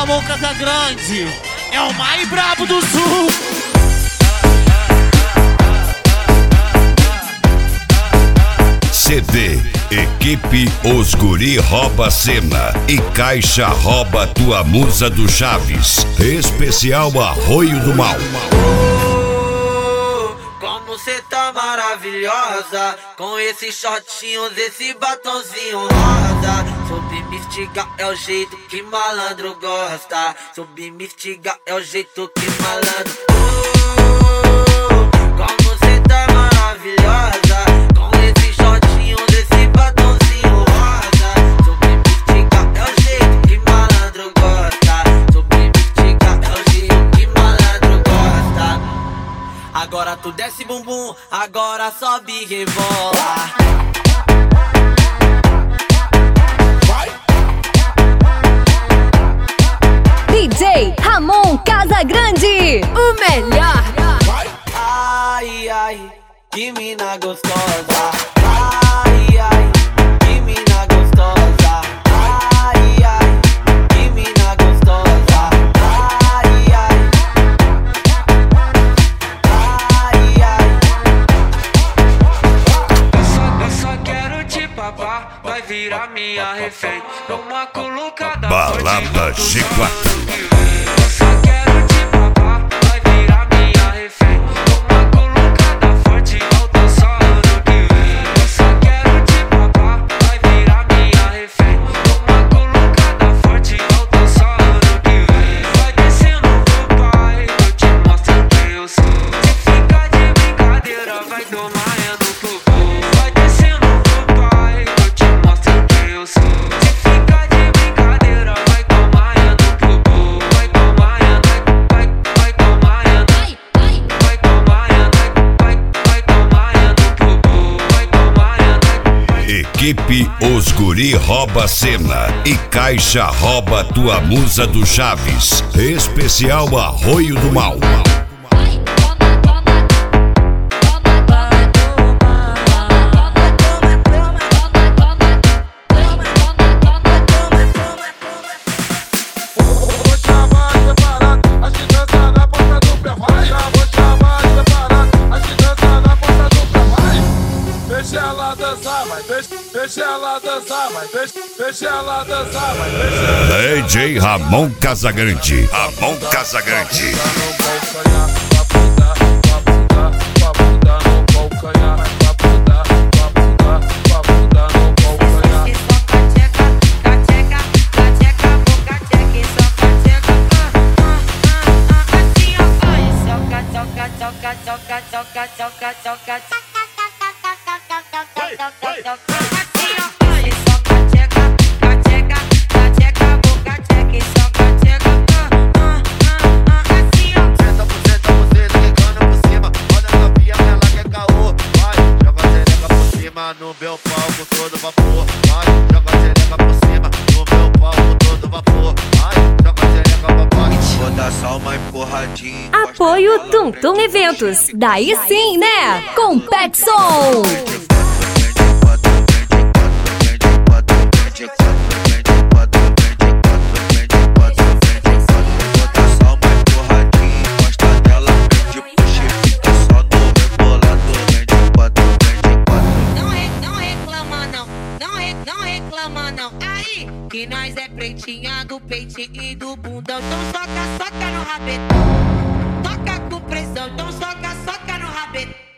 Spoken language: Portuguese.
Ramon Casagrande é o mais brabo do sul. CD, equipe Os Guri rouba a cena e Caixa rouba tua musa do Chaves. Especial Arroio do Mal. Como cê tá maravilhosa, com esses shortinhos, esse batonzinho rosa. Submistigar é o jeito que malandro gosta. Submistigar é o jeito que malandro. Como cê tá maravilhosa, com esses shortinhos, esse batonzinho rosa. Submistigar é o jeito que malandro gosta. Submistigar é o jeito que malandro gosta. Agora tu desce bumbum, agora sobe e rebola. DJ Ramon Casagrande, o melhor. Ai, ai, que mina gostosa. Ai, ai, que mina gostosa. Ai, ai, que mina gostosa. Ai, ai, ai, ai. Eu só quero te papar, vai virar minha refém. Uma colocada Balada G4. Eu só quero te papar, vai virar minha refém. Uma colocada forte, alta só ano que vem. Eu só quero te papar, vai virar minha refém. Uma colocada forte, alta só ano que vem. Vai descendo pro pai, eu te mostro quem eu sou. Se ficar de brincadeira, vai tomar no cocô. Vai descendo pro pai, eu te mostro quem eu sou. Se ficar de brincadeira, vai tomar no cocô. Vai tomar, vai tomar, vai tomar, vai tomar no cocô. Vai tomar, Equipe Os Guri rouba a cena e Caixa rouba tua musa do Chaves. Especial Arroio do Mal. Deixa ela dançar, vai, deixa ela dançar, vai, deixa ela dançar, vai, deixa. DJ Ramon Casagrande. Ramon Casagrande. No meu palco todo vapor, vai, joga a xereca por cima. No meu palco todo vapor, vai, joga a xereca pra baixo. Vou dar só uma empurradinha. Apoio Tum Tum Eventos. Daí sim, né? Com Petson. Que nós é pretinha do peitinho e do bundão. Então soca no rabetão. Toca com pressão, então soca no rabetão.